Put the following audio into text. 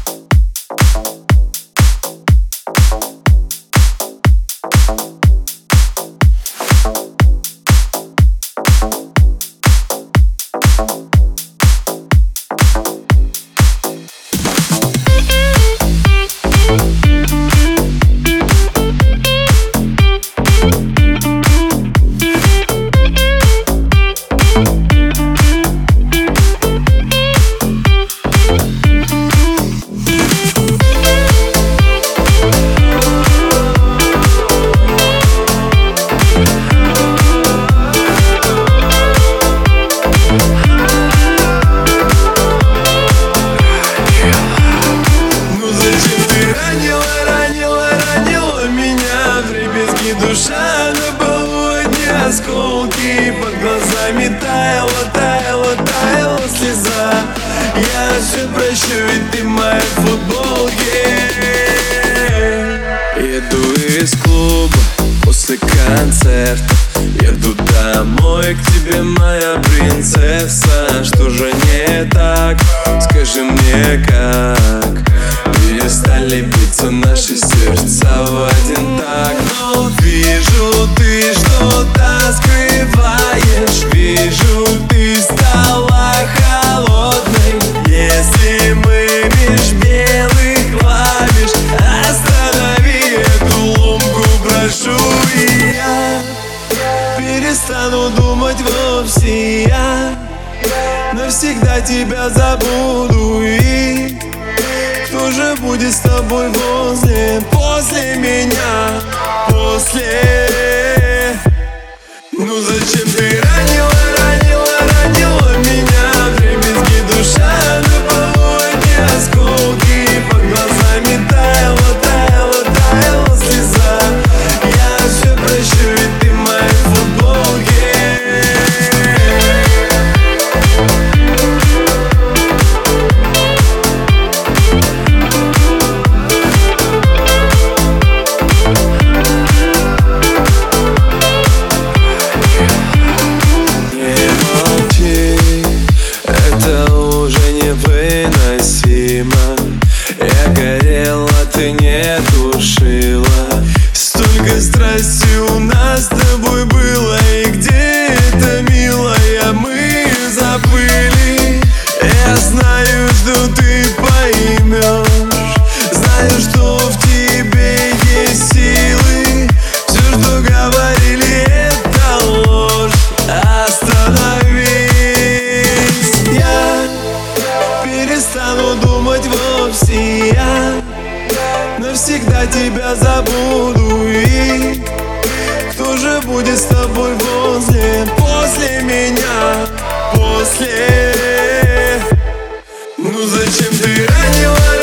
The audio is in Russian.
Душа на полудне, осколки под глазами таяла, таяла, таяла слеза. Я все прощу, ведь ты моя футболки. Еду из клуба после концерта, еду домой к тебе, моя принцесса. Что же не так? Скажи мне, как перестали биться наши сердца в один так? Но вижу, ты что-то скрываешь, вижу, ты стала холодной. Если мы меж белых клавиш, останови эту ломку, прошу. И я перестану думать вовсе, я навсегда тебя забуду. И кто же будет с тобой после меня, после? Ну зачем ты ранила, ранила, ранила меня вдребезги? Душа на полудне, осколки под глазами таяла, таяла, таяла слеза. Я все прощу, ведь ты моя футболки. Я горела, ты не тушила. Столько страсти у нас с тобой было, и где это, милая, мы забыли. Я знаю, что ты поймешь, знаю, что в тебе есть силы. Все, что говорили, это ложь. Остановись, я перестану думать вовсе, я навсегда тебя забуду. И кто же будет с тобой после меня, после? Ну зачем ты ранила?